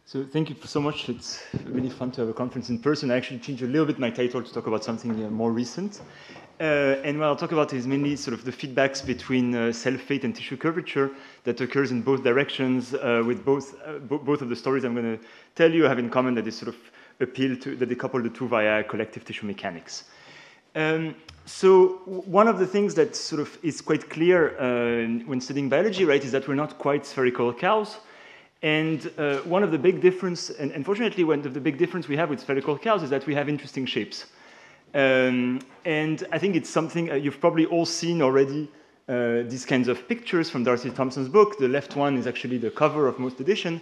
So thank you so much. It's really fun to have a conference in person. I actually changed a little bit my title to talk about something more recent. And what I'll talk about is mainly sort of the feedbacks between cell fate and tissue curvature that occurs in both directions with both of the stories I'm going to tell you have in common that they sort of appeal to, that they couple the two via collective tissue mechanics. So one of the things that sort of is quite clear when studying biology, right, is that we're not quite spherical cows. And one of the big difference, and unfortunately one of the big difference we have with spherical cows is that we have interesting shapes. And I think it's something you've probably all seen already, these kinds of pictures from Darcy Thompson's book. The left one is actually the cover of most edition.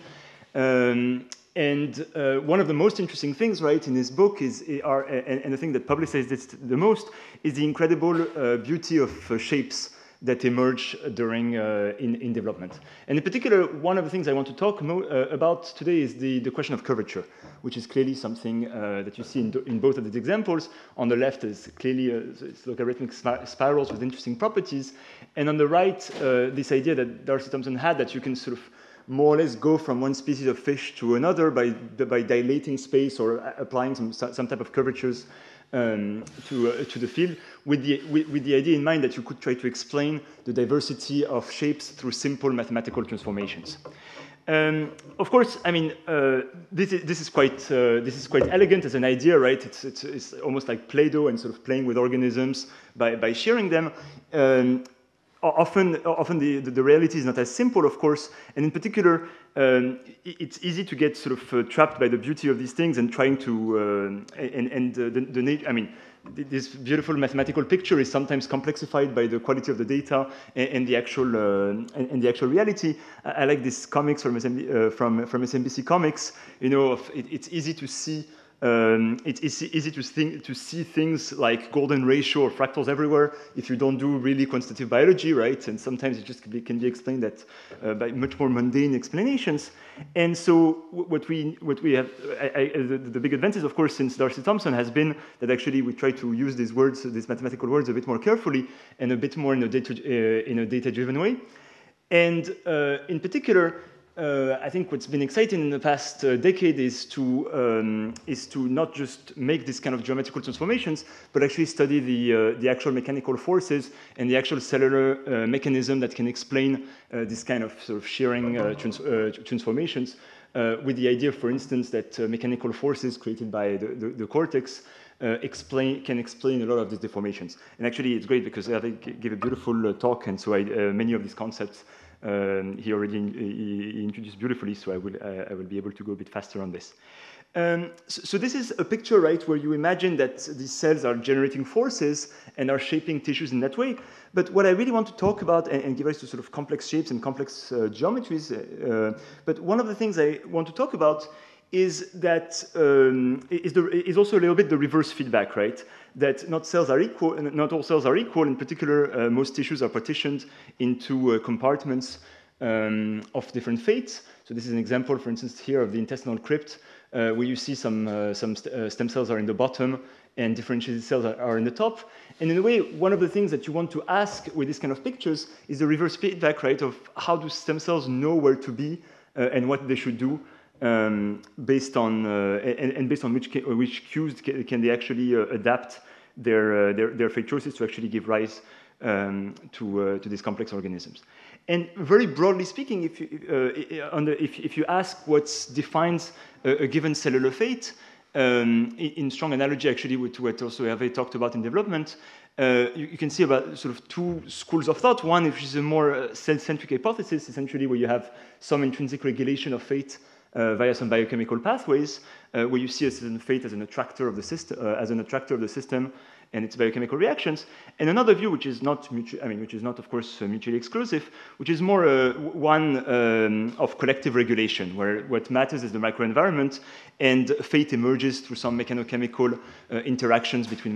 And one of the most interesting things, right, in his book is, and the thing that publicizes this the most, is the incredible beauty of shapes that emerge during in development. And in particular, one of the things I want to talk about today is the question of curvature, which is clearly something that you see in both of these examples. On the left is clearly it's logarithmic spirals with interesting properties. And on the right, this idea that Darcy Thompson had that you can sort of more or less go from one species of fish to another by dilating space or applying some type of curvatures to the field, with the idea in mind that you could try to explain the diversity of shapes through simple mathematical transformations. Of course, I mean, this is quite elegant as an idea, right? It's almost like Play-Doh and sort of playing with organisms by shearing them. Often the reality is not as simple, of course, and in particular, it's easy to get sort of trapped by the beauty of these things and trying to, I mean, this beautiful mathematical picture is sometimes complexified by the quality of the data and the actual reality. I like this comics from SMBC Comics. You know, it's easy to see. It's easy to see things like golden ratio or fractals everywhere if you don't do really quantitative biology, right? And sometimes it just can be explained that by much more mundane explanations. And so what we have, the big advantage, of course, since Darcy Thompson has been that actually we try to use these words, these mathematical words, a bit more carefully and a bit more in a data-driven way. And in particular, I think what's been exciting in the past decade is to not just make this kind of geometrical transformations, but actually study the actual mechanical forces and the actual cellular mechanism that can explain this kind of sort of shearing transformations. With the idea, for instance, that mechanical forces created by the cortex can explain a lot of these deformations. And actually, it's great because I gave a beautiful talk, and so many of these concepts. He already introduced beautifully, so I will be able to go a bit faster on this. So this is a picture, right, where you imagine that these cells are generating forces and are shaping tissues in that way. But what I really want to talk about and give us to sort of complex shapes and complex geometries. But one of the things I want to talk about is that is also a little bit the reverse feedback, right? That not cells are equal, and not all cells are equal. In particular, most tissues are partitioned into compartments of different fates. So this is an example, for instance, here of the intestinal crypt, where you see some stem cells are in the bottom and differentiated cells are in the top. And in a way, one of the things that you want to ask with this kind of pictures is the reverse feedback, right? Of how do stem cells know where to be and what they should do. Based on and based on which cues can they actually adapt their fate choices to actually give rise to these complex organisms. And very broadly speaking, if you ask what defines a given cellular fate, in strong analogy actually with what also Hervé talked about in development, you can see about sort of two schools of thought. One, which is a more cell-centric hypothesis, essentially where you have some intrinsic regulation of fate via some biochemical pathways, where you see a certain fate as an attractor of the system, and its biochemical reactions. And another view, which is not of course mutually exclusive, which is more one of collective regulation, where what matters is the microenvironment, and fate emerges through some mechanochemical interactions between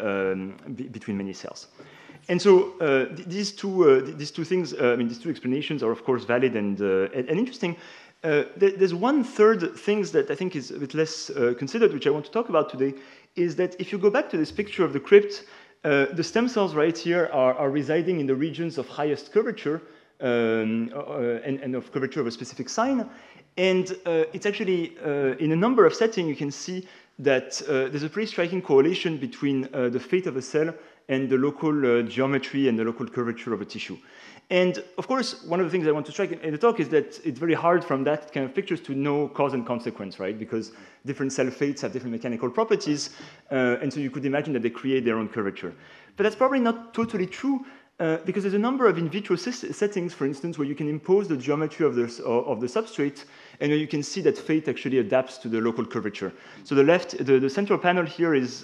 many cells. And so these two things, these two explanations are of course valid and interesting. There's one third thing that I think is a bit less considered, which I want to talk about today, is that if you go back to this picture of the crypt, the stem cells right here are residing in the regions of highest curvature and of curvature of a specific sign. And it's actually, in a number of settings, you can see that there's a pretty striking correlation between the fate of a cell and the local geometry and the local curvature of a tissue. And of course, one of the things I want to strike in the talk is that it's very hard from that kind of pictures to know cause and consequence, right? Because different cell fates have different mechanical properties, and so you could imagine that they create their own curvature. But that's probably not totally true, because there's a number of in vitro settings, for instance, where you can impose the geometry of the substrate, and you can see that fate actually adapts to the local curvature. So the central panel here is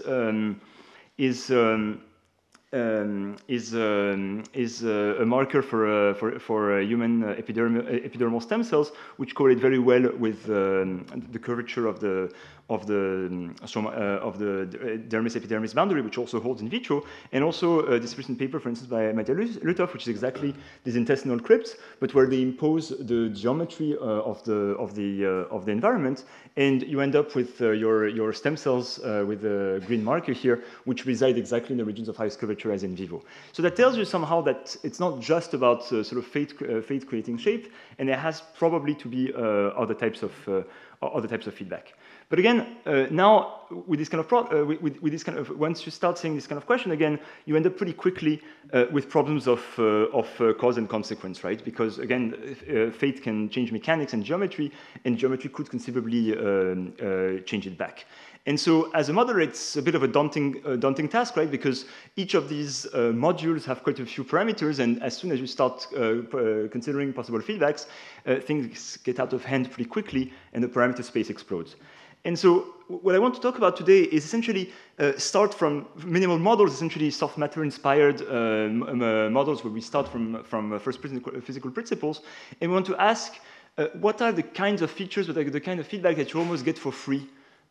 a marker for human epidermal stem cells, which correlate very well with the curvature of the dermis epidermis boundary, which also holds in vitro, and also this recent paper, for instance, by Mattia Luthoff, which is exactly these intestinal crypts, but where they impose the geometry of the environment, and you end up with your stem cells with the green marker here, which reside exactly in the regions of highest curvature as in vivo. So that tells you somehow that it's not just about sort of fate creating shape, and there has probably to be other types of feedback. But again, now with this kind of once you start saying this kind of question again, you end up pretty quickly with problems of cause and consequence, right? Because again, fate can change mechanics and geometry could conceivably change it back. And so as a modeler, it's a bit of a daunting task, right? Because each of these modules have quite a few parameters, and as soon as you start considering possible feedbacks, things get out of hand pretty quickly, and the parameter space explodes. And so what I want to talk about today is essentially start from minimal models, essentially soft matter inspired models where we start from first physical principles, and we want to ask what are the kinds of features, what are the kind of feedback that you almost get for free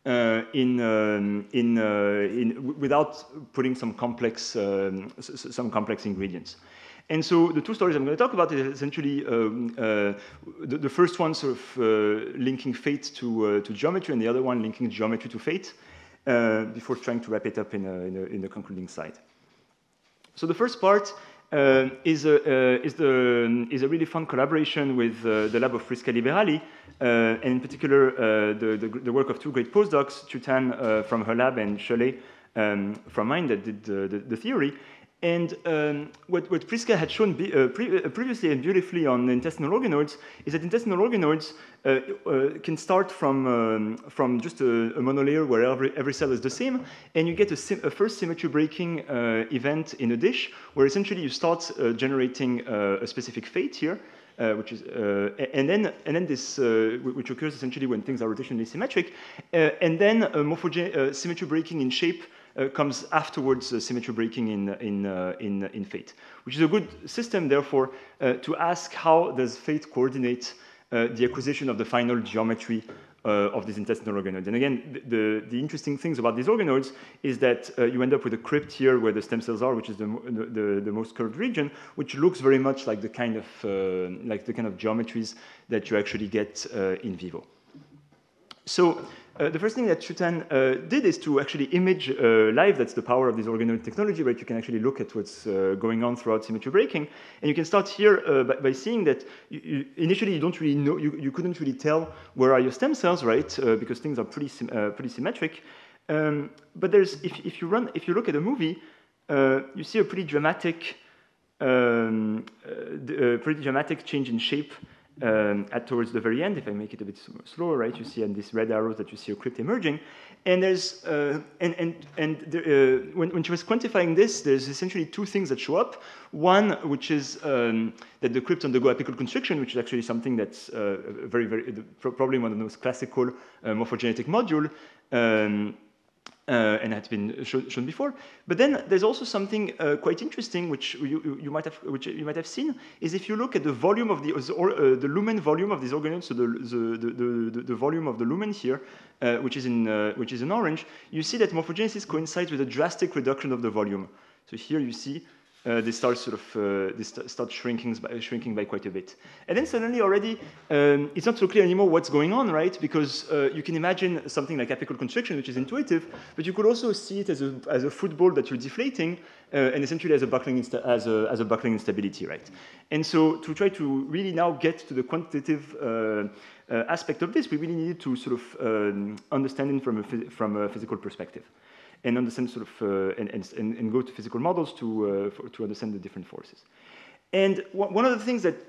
without putting some complex ingredients. And so the two stories I'm going to talk about is essentially the first one sort of linking fate to geometry, and the other one linking geometry to fate, before trying to wrap it up in the concluding slide. So the first part is a really fun collaboration with the lab of Prisca Liberali, and in particular the work of two great postdocs, Chutan from her lab and Cholet from mine that did the theory. And what Prisca had shown previously and beautifully on intestinal organoids is that intestinal organoids can start from just a monolayer where every cell is the same, and you get a first symmetry breaking event in a dish, where essentially you start generating a specific fate here, which is and then this which occurs essentially when things are rotationally symmetric, and then symmetry breaking in shape comes afterwards symmetry breaking in fate, which is a good system, therefore, to ask how does fate coordinate the acquisition of the final geometry of these intestinal organoids. And again, the interesting things about these organoids is that you end up with a crypt here where the stem cells are, which is the most curved region, which looks very much like the kind of geometries that you actually get in vivo. So the first thing that Chutan did is to actually image live. That's the power of this organoid technology, right? You can actually look at what's going on throughout symmetry breaking. And you can start here by seeing that initially you don't really know, you couldn't really tell where are your stem cells, right? Because things are pretty symmetric. But there's, if you look at a movie, you see a pretty dramatic change in shape towards the very end. If I make it a bit slower, right, you see on these red arrows that you see a crypt emerging, and there's when she was quantifying this, there's essentially two things that show up. One, which is that the crypts undergo apical constriction, which is actually something that's probably one of the most classical morphogenetic module. And had been shown before. But then there's also something quite interesting, which you might have seen, is if you look at the volume of the lumen volume of these organoids, so the volume of the lumen here, which is in orange, you see that morphogenesis coincides with a drastic reduction of the volume. So here you see they start shrinking by quite a bit, and then suddenly already it's not so clear anymore what's going on, right? Because you can imagine something like apical constriction, which is intuitive, but you could also see it as a football that you're deflating, and essentially as a buckling instability, right? And so to try to really now get to the quantitative aspect of this, we really needed to sort of understand it from a physical perspective, and understand sort of and go to physical models to understand the different forces. And one of the things that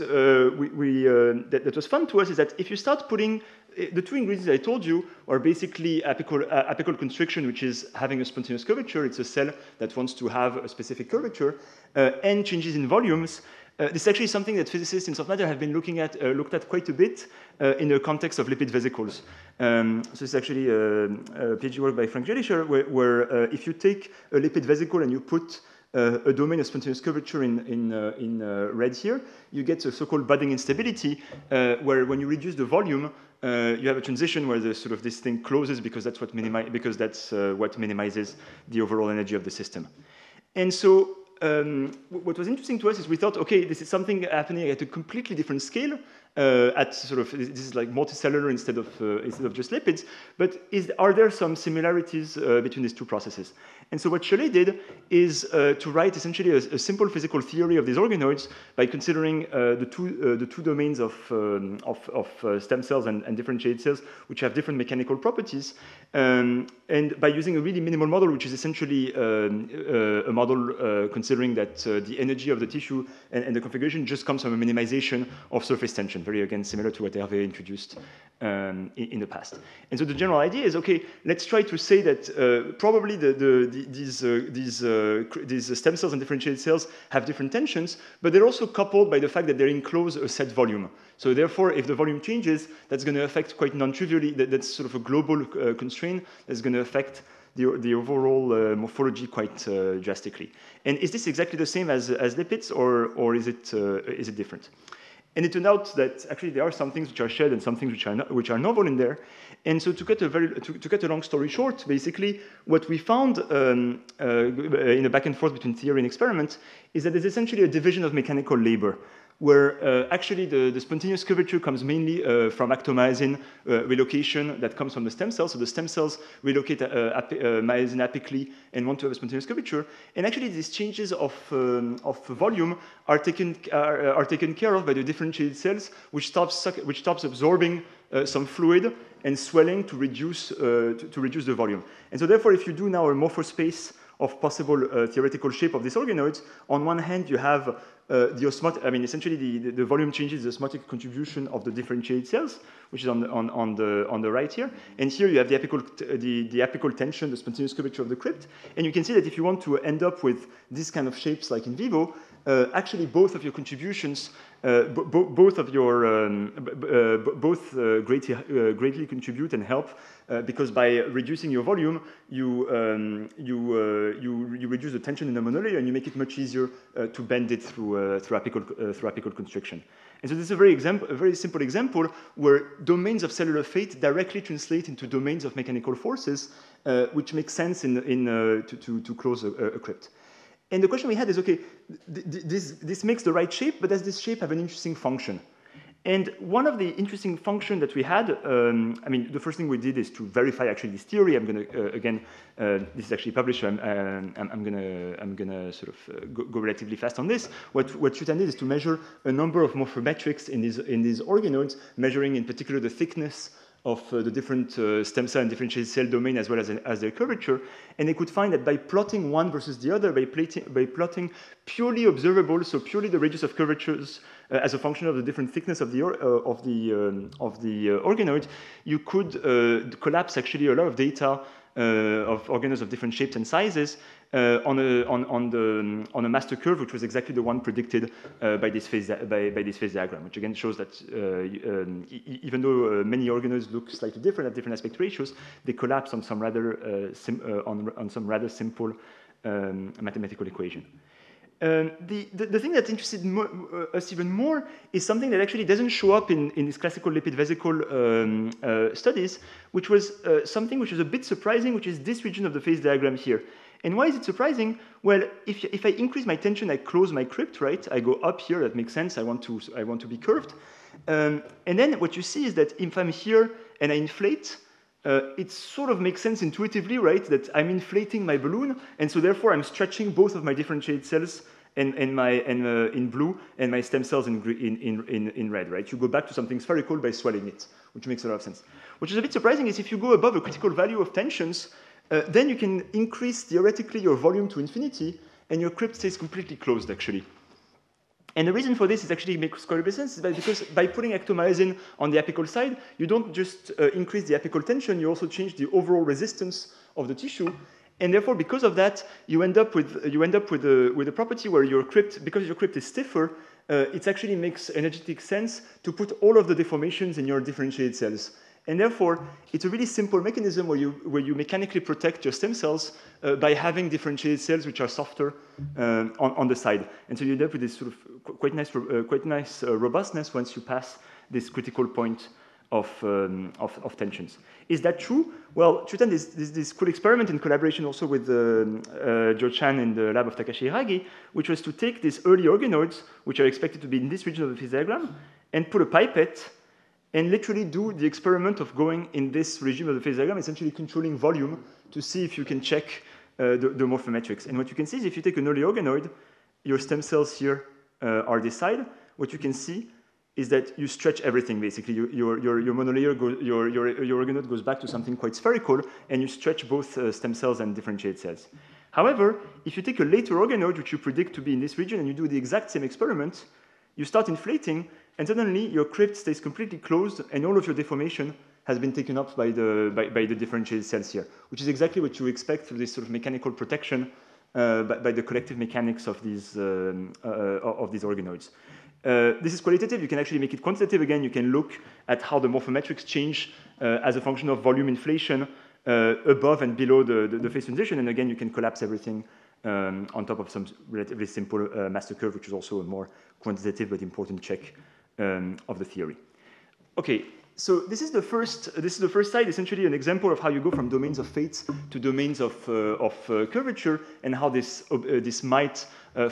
was fun to us is that if you start putting the two ingredients I told you are basically apical constriction, which is having a spontaneous curvature. It's a cell that wants to have a specific curvature, and changes in volumes. This is actually something that physicists in soft matter have been looked at quite a bit in the context of lipid vesicles. So this is actually a PhD work by Frank Jelicher, where if you take a lipid vesicle and you put a domain of spontaneous curvature in red here, you get a so-called budding instability, where when you reduce the volume, you have a transition where this thing closes because that's what minimizes the overall energy of the system. And so what was interesting to us is we thought, okay, this is something happening at a completely different scale. This is like multicellular instead of just lipids. But are there some similarities between these two processes? And so what Cholet did is to write essentially a simple physical theory of these organoids by considering the two domains of stem cells and differentiated cells, which have different mechanical properties, and by using a really minimal model, which is essentially a model considering that the energy of the tissue and the configuration just comes from a minimization of surface tension, very, again, similar to what Hervé introduced in the past. And so the general idea is, okay, let's try to say that probably these stem cells and differentiated cells have different tensions, but they're also coupled by the fact that they enclose a set volume. So therefore, if the volume changes, that's going to affect quite non-trivially, that's sort of a global constraint that's going to affect the overall morphology quite drastically. And is this exactly the same as lipids, or is it different? And it turned out that actually there are some things which are shared and some things which are novel in there. And so to cut a long story short, basically what we found in a back and forth between theory and experiment is that there's essentially a division of mechanical labor, where actually the spontaneous curvature comes mainly from actomyosin relocation that comes from the stem cells. So the stem cells relocate myosin apically and want to have a spontaneous curvature. And actually these changes of volume are taken care of by the differentiated cells, which stops absorbing some fluid and swelling to reduce the volume. And so therefore, if you do now a morphospace of possible theoretical shape of these organoids, on one hand you have the osmotic, essentially the volume changes the osmotic contribution of the differentiated cells, which is on the right here. And here you have the apical tension, the spontaneous curvature of the crypt. And you can see that if you want to end up with this kind of shapes like in vivo, actually both of your contributions, greatly contribute and help, because by reducing your volume, you reduce the tension in the monolayer and you make it much easier to bend it through apical constriction. And so this is a very simple example where domains of cellular fate directly translate into domains of mechanical forces, which makes sense to close a crypt. And the question we had is, okay, this makes the right shape, but does this shape have an interesting function? And one of the interesting functions that we had, the first thing we did is to verify actually this theory. I'm going to, again, this is actually published, so I'm going to sort of go relatively fast on this. What Yutan did is to measure a number of morphometrics in these organoids, measuring in particular the thickness of the different stem cell and differentiated cell domain as well as their curvature. And they could find that by plotting one versus the other, by plotting purely observable, so purely the radius of curvatures as a function of the different thickness of the organoid, you could collapse actually a lot of data of organoids of different shapes and sizes on a master curve, which was exactly the one predicted by this phase diagram, which again shows that even though many organoids look slightly different at different aspect ratios, they collapse on some rather simple mathematical equation. The thing that interested us even more is something that actually doesn't show up in these classical lipid vesicle studies, which was something which is a bit surprising, which is this region of the phase diagram here. And why is it surprising? Well, if I increase my tension, I close my crypt, right? I go up here, that makes sense, I want to be curved. And then what you see is that if I'm here and I inflate, it sort of makes sense intuitively, right, that I'm inflating my balloon, and so therefore I'm stretching both of my differentiated cells and in blue, and my stem cells in red, right? You go back to something spherical by swelling it, which makes a lot of sense. Which is a bit surprising is if you go above a critical value of tensions, then you can increase theoretically your volume to infinity, and your crypt stays completely closed, actually. And the reason for this is actually makes quite a bit of sense, is that because by putting ectomyosin on the apical side, you don't just increase the apical tension, you also change the overall resistance of the tissue. And therefore, because of that, you end up with a property where your crypt, because your crypt is stiffer, it actually makes energetic sense to put all of the deformations in your differentiated cells. And therefore, it's a really simple mechanism where you mechanically protect your stem cells by having differentiated cells which are softer on the side. And so you end up with this sort of quite nice robustness once you pass this critical point of tensions. Is that true? Well, Chutan did this cool experiment in collaboration also with Joe Chan in the lab of Takashi Hiragi, which was to take these early organoids, which are expected to be in this region of the phase diagram, and put a pipette and literally do the experiment of going in this regime of the phase diagram, essentially controlling volume to see if you can check the morphometrics. And what you can see is if you take an early organoid, your stem cells here are this side. What you can see is that you stretch everything, basically. Your monolayer, your organoid goes back to something quite spherical, and you stretch both stem cells and differentiated cells. However, if you take a later organoid, which you predict to be in this region, and you do the exact same experiment, you start inflating, and suddenly your crypt stays completely closed, and all of your deformation has been taken up by the differentiated cells here, which is exactly what you expect through this sort of mechanical protection by the collective mechanics of these organoids. This is qualitative. You can actually make it quantitative. Again, you can look at how the morphometrics change as a function of volume inflation above and below the phase transition. And again, you can collapse everything on top of some relatively simple master curve, which is also a more quantitative but important check of the theory. Okay, so this is the first slide, essentially an example of how you go from domains of fate to domains of curvature, and how this might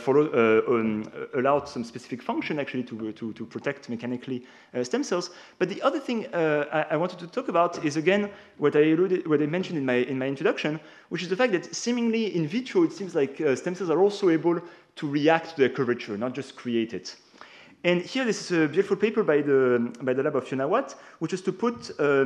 allow some specific function actually to protect mechanically stem cells. But the other thing I wanted to talk about is again what I mentioned in my introduction, which is the fact that seemingly in vitro it seems like stem cells are also able to react to their curvature, not just create it. And here, this is a beautiful paper by the lab of Fiona Watt, which is to put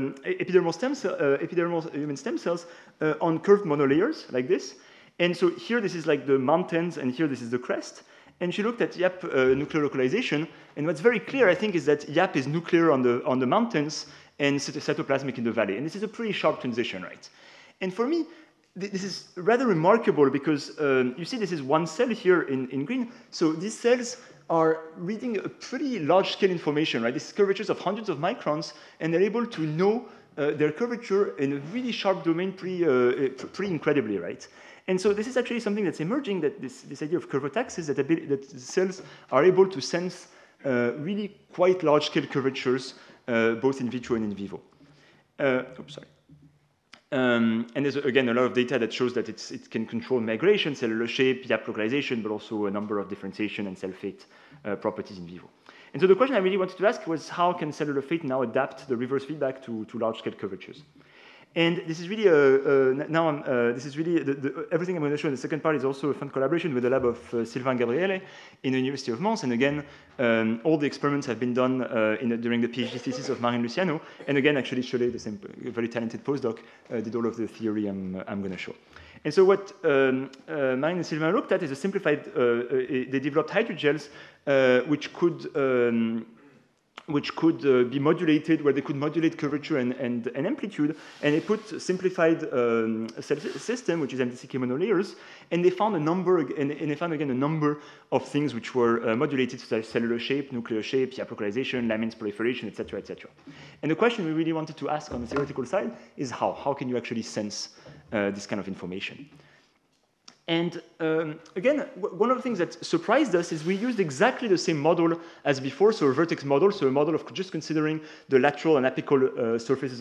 epidermal human stem cells on curved monolayers like this. And so here, this is like the mountains, and here, this is the crest. And she looked at YAP nuclear localization. And what's very clear, I think, is that YAP is nuclear on the mountains and cytoplasmic in the valley. And this is a pretty sharp transition, right? And for me, this is rather remarkable because you see this is one cell here in green. So these cells are reading a pretty large-scale information, right? This is curvatures of hundreds of microns, and they're able to know their curvature in a really sharp domain pretty incredibly, right? And so this is actually something that's emerging, that this idea of curvotaxis, that cells are able to sense really quite large-scale curvatures, both in vitro and in vivo. Oops, sorry. And there's, again, a lot of data that shows that it can control migration, cellular shape, YAP localization, but also a number of differentiation and cell fate properties in vivo. And so the question I really wanted to ask was, how can cellular fate now adapt the reverse feedback to large-scale curvatures? And this is really everything I'm going to show in the second part is also a fun collaboration with the lab of Sylvain Gabriele in the University of Mons. And again, all the experiments have been done during the PhD thesis of Marine Luciano. And again, actually, Cholet, the same very talented postdoc, did all of the theory I'm going to show. And so what Marine and Sylvain looked at is a simplified, they developed hydrogels which could be modulated, where they could modulate curvature and amplitude, and they put a simplified cell system, which is MDCK monolayers, and they found a number, and they found again a number of things which were modulated, such as cellular shape, nuclear shape, YAP localization, lamins proliferation, etc., etc. And the question we really wanted to ask on the theoretical side is how? How can you actually sense this kind of information? And again, one of the things that surprised us is we used exactly the same model as before, so a vertex model, so a model of just considering the lateral and apical surfaces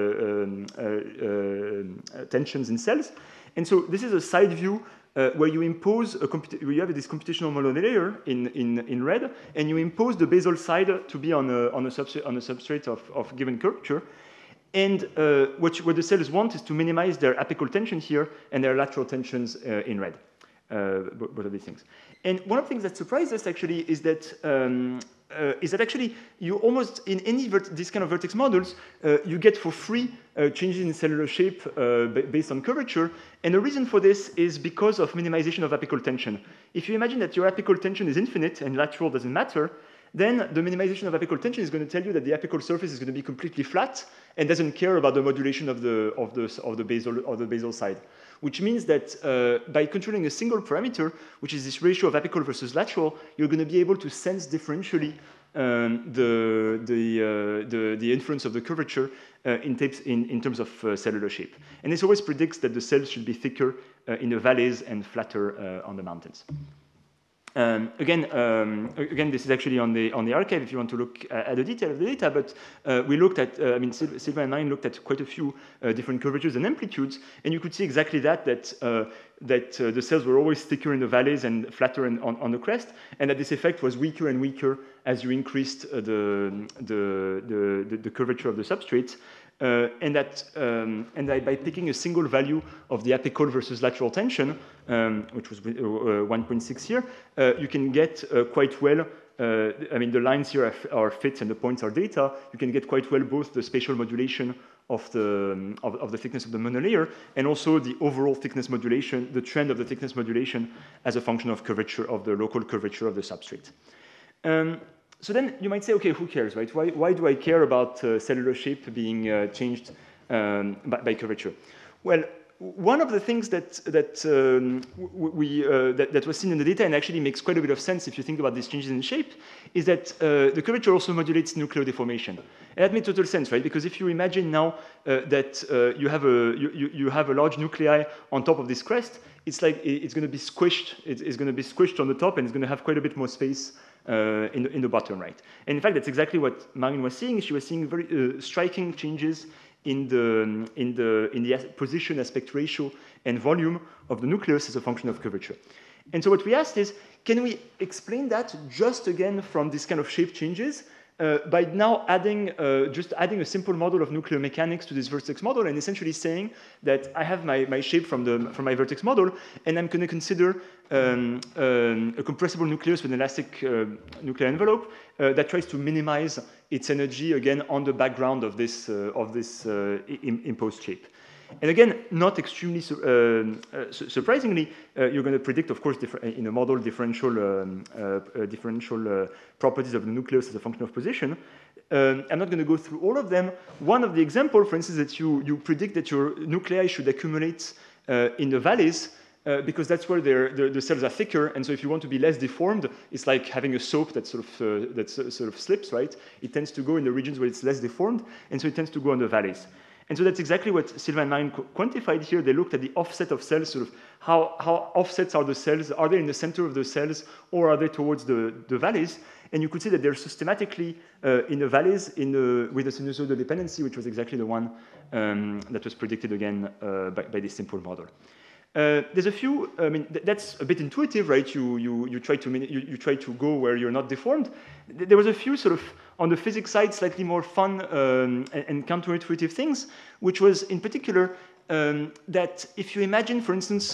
tensions in cells. And so this is a side view where you impose where you have this computational monolayer in red, and you impose the basal side to be on a substrate of given curvature. And what the cells want is to minimize their apical tension here and their lateral tensions in red. both of these things. And one of the things that surprised us actually is that actually you almost in any this kind of vertex models you get for free changes in cellular shape based on curvature, and the reason for this is because of minimization of apical tension. If you imagine that your apical tension is infinite and lateral doesn't matter, then the minimization of apical tension is going to tell you that the apical surface is going to be completely flat and doesn't care about the modulation of the basal side. Which means that by controlling a single parameter, which is this ratio of apical versus lateral, you're going to be able to sense differentially the influence of the curvature in terms of cellular shape. And this always predicts that the cells should be thicker in the valleys and flatter on the mountains. Again, this is actually on the archive if you want to look at the detail of the data, but we looked at, Silva and I looked at quite a few different curvatures and amplitudes, and you could see exactly that the cells were always thicker in the valleys and flatter on the crest, and that this effect was weaker and weaker as you increased the curvature of the substrate. And that by picking a single value of the apical versus lateral tension, which was 1.6 here, you can get quite well, I mean, the lines here are fits and the points are data. You can get quite well both the spatial modulation of the thickness of the monolayer and also the overall thickness modulation, the trend of the thickness modulation as a function of curvature, of the local curvature of the substrate. So then you might say, okay, who cares, right? Why do I care about cellular shape being changed by curvature? Well, one of the things that was seen in the data and actually makes quite a bit of sense if you think about these changes in shape is that the curvature also modulates nuclear deformation. And that made total sense, right? Because if you imagine now that you have a large nuclei on top of this crest, it's like it's going to be squished. It's going to be squished on the top, and it's going to have quite a bit more space in the bottom right. And in fact, that's exactly what Marine was seeing. She was seeing very striking changes in the position, aspect ratio, and volume of the nucleus as a function of curvature. And so what we asked is, can we explain that just again from this kind of shape changes by now just adding a simple model of nuclear mechanics to this vertex model and essentially saying that I have my shape from my vertex model and I'm going to consider a compressible nucleus with an elastic nuclear envelope that tries to minimize its energy again on the background of this imposed shape. And again, not extremely surprisingly, you're going to predict, of course, in a model differential properties of the nucleus as a function of position. I'm not going to go through all of them. One of the examples, for instance, that you predict that your nuclei should accumulate in the valleys because that's where the cells are thicker. And so if you want to be less deformed, it's like having a soap that sort of slips, right? It tends to go in the regions where it's less deformed, and so it tends to go in the valleys. And so that's exactly what Silva and Marine quantified here. They looked at the offset of cells, sort of how offsets are the cells. Are they in the center of the cells, or are they towards the valleys? And you could see that they're systematically in the valleys with the sinusoidal dependency, which was exactly the one that was predicted again by this simple model. There's a few. I mean, that's a bit intuitive, right? You try to go where you're not deformed. There was a few sort of on the physics side, slightly more fun and counterintuitive things, which was in particular that if you imagine, for instance,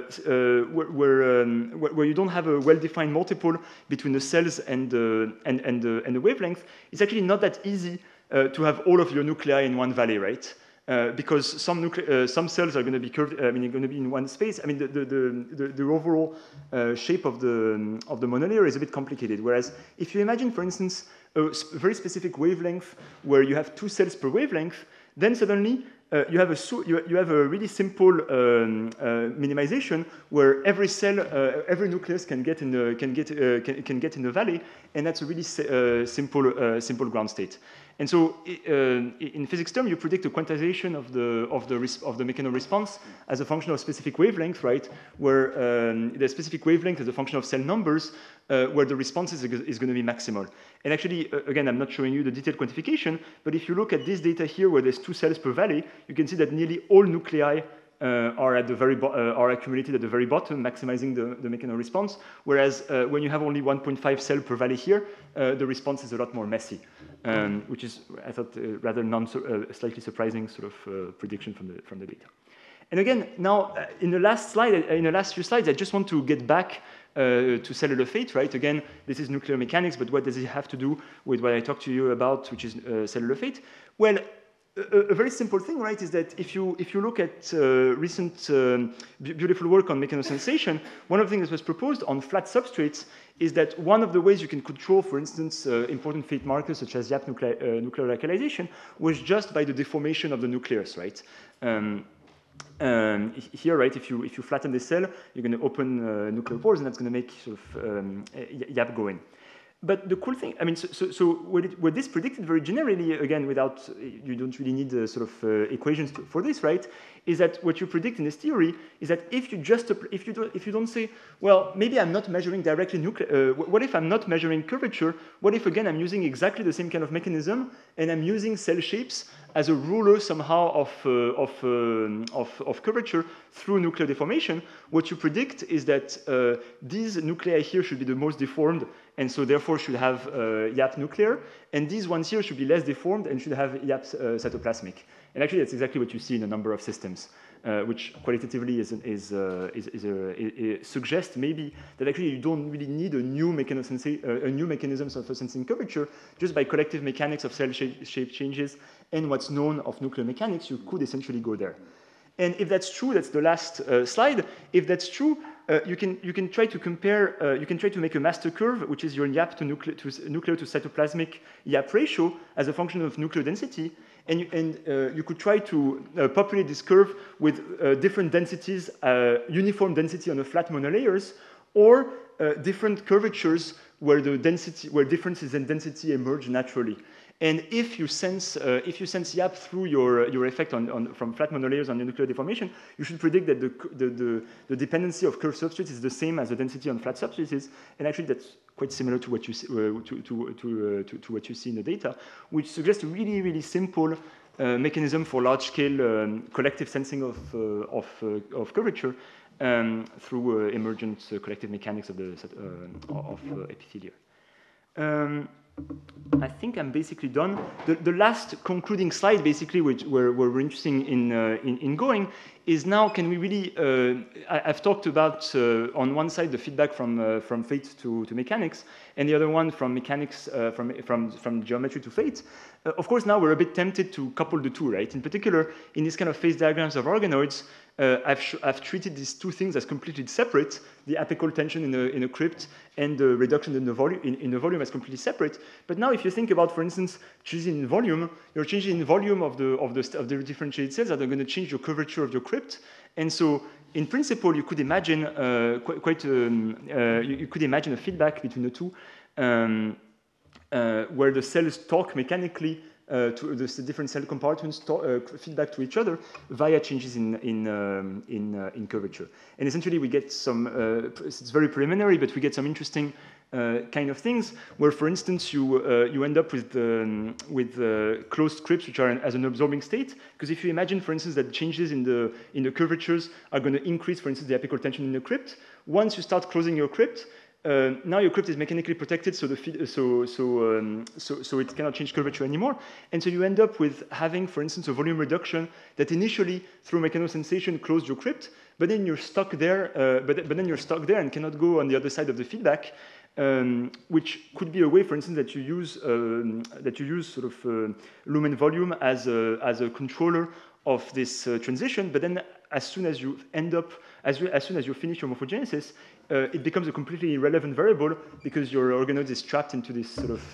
where you don't have a well-defined multiple between the cells and the wavelength, it's actually not that easy to have all of your nuclei in one valley, right? Because some cells are going to be curved. I mean, going to be in one space. I mean, the overall shape of the monolayer is a bit complicated. Whereas, if you imagine, for instance, a very specific wavelength where you have 2 cells per wavelength, then suddenly you have a really simple minimization where every cell, every nucleus can get in the valley, and that's a really simple ground state. And so, in physics terms, you predict a quantization of the mechano response as a function of specific wavelength, right? Where the specific wavelength is a function of cell numbers, where the response is going to be maximal. And actually, again, I'm not showing you the detailed quantification, but if you look at this data here, where there's 2 cells per valley, you can see that nearly all nuclei are accumulated at the very bottom, maximizing the mechano response. Whereas when you have only 1.5 cell per valley here, the response is a lot more messy, which is, I thought, rather slightly surprising sort of prediction from the data. And again, now in the last slide, in the last few slides, I just want to get back to cellular fate, right? Again, this is nuclear mechanics, but what does it have to do with what I talked to you about, which is cellular fate? Well, a very simple thing, right, is that if you look at recent beautiful work on mechanosensation, one of the things that was proposed on flat substrates is that one of the ways you can control, for instance, important fate markers such as YAP nuclear localization was just by the deformation of the nucleus, right? Here, right, if you flatten the cell, you're going to open nuclear pores, and that's going to make sort of YAP go in. But the cool thing, I mean, so what this predicted very generally, again, without, you don't really need sort of equations for this, right, is that what you predict in this theory is that if you don't say, well, maybe I'm not measuring directly nuclear, what if I'm not measuring curvature? What if, again, I'm using exactly the same kind of mechanism, and I'm using cell shapes as a ruler somehow of curvature through nuclear deformation? What you predict is that these nuclei here should be the most deformed, and so therefore should have YAP nuclear, and these ones here should be less deformed and should have YAP cytoplasmic. And actually, that's exactly what you see in a number of systems, which qualitatively suggests maybe that actually you don't really need a new mechanism for sensing curvature. Just by collective mechanics of cell shape changes and what's known of nuclear mechanics, you could essentially go there. And if that's true, that's the last slide. If that's true, you can try to compare. You can try to make a master curve, which is your YAP to nuclear to cytoplasmic YAP ratio as a function of nuclear density, and you could try to populate this curve with different densities, uniform density on the flat monolayers, or different curvatures where differences in density emerge naturally. And if you sense YAP through your effect from flat monolayers on the nuclear deformation, you should predict that the dependency of curved substrates is the same as the density on flat substrates. And actually, that's quite similar to what you see, to what you see in the data, which suggests a really, really simple mechanism for large-scale collective sensing of curvature through emergent collective mechanics of epithelia. I think I'm basically done. The last concluding slide, basically, where we're interested in going, is now can we really? I've talked about on one side the feedback from fate to mechanics, and the other one from mechanics from geometry to fate. Of course, now we're a bit tempted to couple the two, right? In particular, in this kind of phase diagrams of organoids, I've treated these two things as completely separate: the apical tension in a crypt and the reduction in the volume as completely separate. But now, if you think about, for instance, changing in volume, you're changing in volume of the differentiated cells that are going to change your curvature of your crypt. And so, in principle, you could imagine you could imagine a feedback between the two, where the cells talk mechanically to the different cell compartments feedback to each other via changes in curvature. And essentially, we get some. It's very preliminary, but we get some interesting kind of things where, for instance, you end up with closed crypts which are as an absorbing state. Because if you imagine, for instance, that changes in the curvatures are going to increase, for instance, the apical tension in the crypt. Once you start closing your crypt, now your crypt is mechanically protected, so it cannot change curvature anymore, and so you end up with having, for instance, a volume reduction that initially, through mechanosensation, closed your crypt, but then you're stuck there. But then you're stuck there and cannot go on the other side of the feedback, which could be a way, for instance, that you use sort of lumen volume as a controller of this transition. But then, as soon as you finish your morphogenesis, it becomes a completely irrelevant variable because your organoid is trapped into this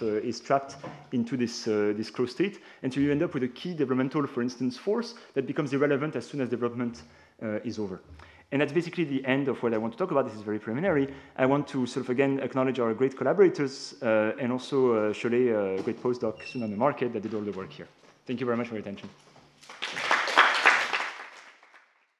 this closed state, and so you end up with a key developmental, for instance, force that becomes irrelevant as soon as development is over. And that's basically the end of what I want to talk about. This is very preliminary. I want to sort of again acknowledge our great collaborators and also Cholet, a great postdoc soon on the market that did all the work here. Thank you very much for your attention.